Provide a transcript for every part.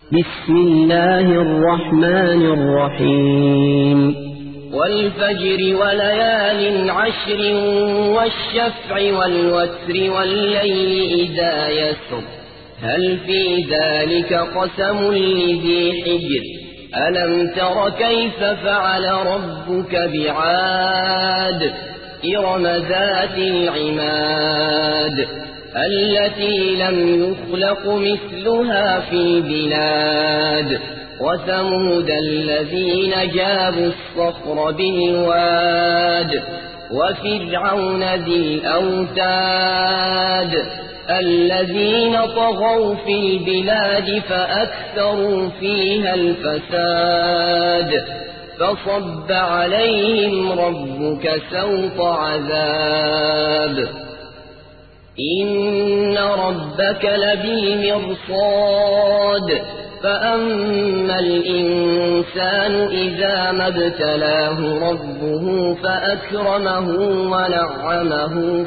بسم الله الرحمن الرحيم والفجر وليال عشر والشفع والوتر والليل إذا يسر هل في ذلك قسم لذي حجر ألم تر كيف فعل ربك بعاد إرم ذات العماد التي لم يخلق مثلها في البلاد وثمود الذين جابوا الصخر بالواد وفرعون ذي الأوتاد الذين طغوا في البلاد فأكثروا فيها الفساد فصب عليهم ربك سوط عذاب إن ربك لبالمرصاد فأما الإنسان إذا ما ابتلاه ربه فأكرمه ونعمه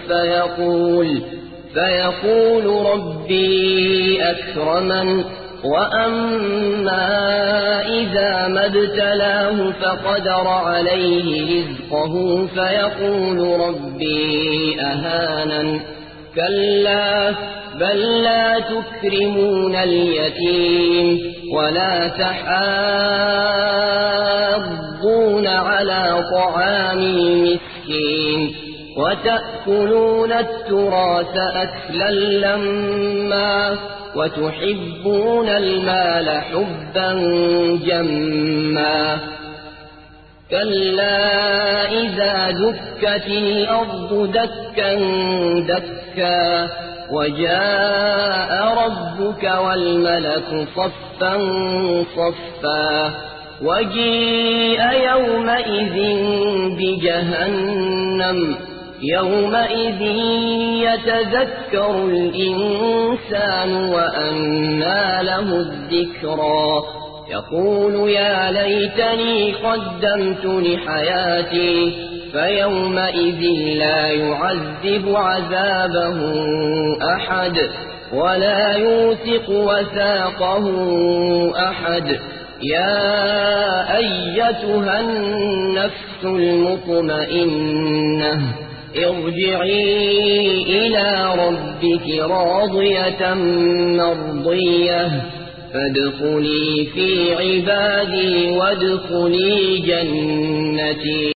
فيقول ربي أكرمن وأما إذا ما ابتلاه فقدر عليه رزقه فيقول ربي أهانن كلا بل لا تكرمون اليتيم ولا تحاضون على طعام المسكين وتأكلون التراث أكلا لما وتحبون المال حبا جما كلا إذا دكت الأرض دكا دكا وجاء ربك والملك صفا صفا وجيء يومئذ بجهنم يومئذ يتذكر الإنسان وأنى له الذكرى يقول يا ليتني قدمت لحياتي فيومئذ لا يعذب عذابه أحد ولا يوثق وثاقه أحد يا أيتها النفس المطمئنة ارجعي إلى ربك راضية مرضية فادخلي في عبادي وادخلي جنتي.